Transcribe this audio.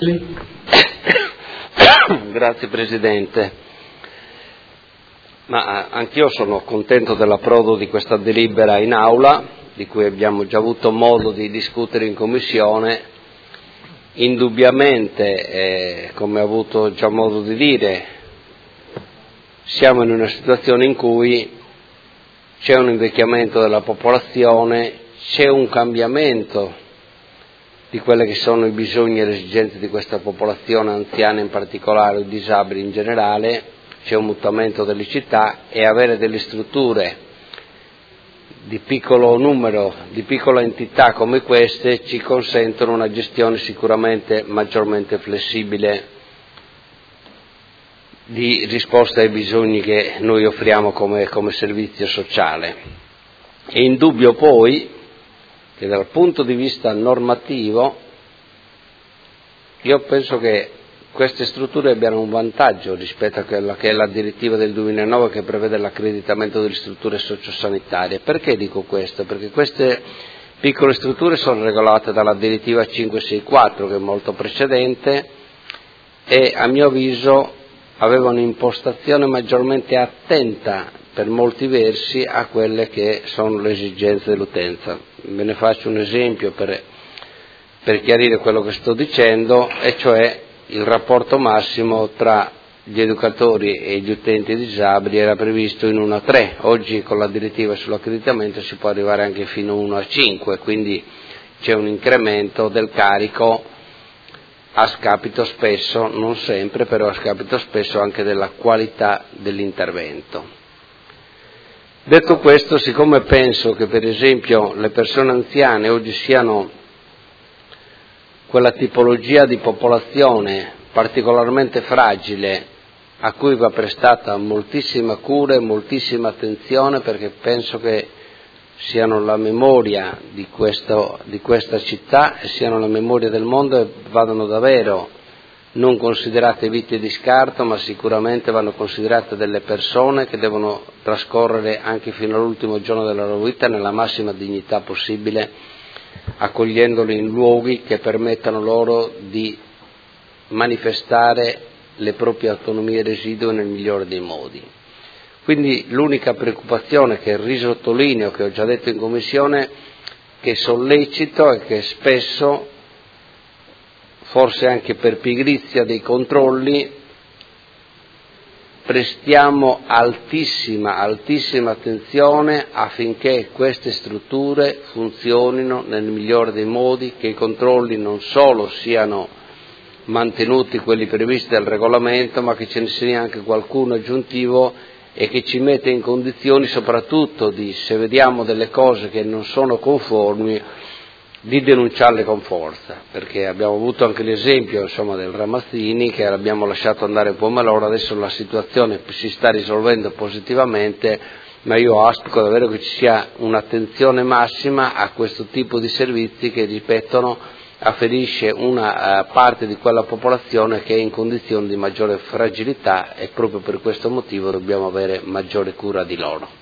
Grazie Presidente. Ma anch'io sono contento dell'approdo di questa delibera in aula, di cui abbiamo già avuto modo di discutere in Commissione. Indubbiamente, come ho avuto già modo di dire, siamo in una situazione in cui c'è un invecchiamento della popolazione, c'è un cambiamento di quelli che sono i bisogni e le esigenze di questa popolazione anziana in particolare, o disabili in generale, c'è un mutamento delle città e avere delle strutture di piccolo numero, di piccola entità come queste ci consentono una gestione sicuramente maggiormente flessibile di risposta ai bisogni che noi offriamo come servizio sociale. È indubbio poi che dal punto di vista normativo io penso che queste strutture abbiano un vantaggio rispetto a quella che è la direttiva del 2009 che prevede l'accreditamento delle strutture sociosanitarie. Perché dico questo? Perché queste piccole strutture sono regolate dalla direttiva 564 che è molto precedente e a mio avviso aveva un'impostazione maggiormente attenta per molti versi a quelle che sono le esigenze dell'utenza. Ve ne faccio un esempio per chiarire quello che sto dicendo, e cioè il rapporto massimo tra gli educatori e gli utenti disabili era previsto in 1:3, oggi con la direttiva sull'accreditamento si può arrivare anche fino a 1:5, quindi c'è un incremento del carico a scapito spesso, non sempre, però a scapito spesso anche della qualità dell'intervento. Detto questo, siccome penso che per esempio le persone anziane oggi siano quella tipologia di popolazione particolarmente fragile a cui va prestata moltissima cura e moltissima attenzione, perché penso che siano la memoria di questa città e siano la memoria del mondo e vadano davvero non considerate vite di scarto, ma sicuramente vanno considerate delle persone che devono trascorrere anche fino all'ultimo giorno della loro vita nella massima dignità possibile, accogliendoli in luoghi che permettano loro di manifestare le proprie autonomie residue nel migliore dei modi. Quindi l'unica preoccupazione che risottolineo, che ho già detto in Commissione, che sollecito è che spesso, forse anche per pigrizia dei controlli, prestiamo altissima attenzione affinché queste strutture funzionino nel migliore dei modi, che i controlli non solo siano mantenuti quelli previsti dal regolamento, ma che ce ne sia anche qualcuno aggiuntivo e che ci mette in condizioni soprattutto di, se vediamo delle cose che non sono conformi, di denunciarle con forza, perché abbiamo avuto anche l'esempio del Ramazzini che l'abbiamo lasciato andare un po' malora, adesso la situazione si sta risolvendo positivamente, ma io auspico davvero che ci sia un'attenzione massima a questo tipo di servizi che, ripeto, afferisce una parte di quella popolazione che è in condizioni di maggiore fragilità e proprio per questo motivo dobbiamo avere maggiore cura di loro.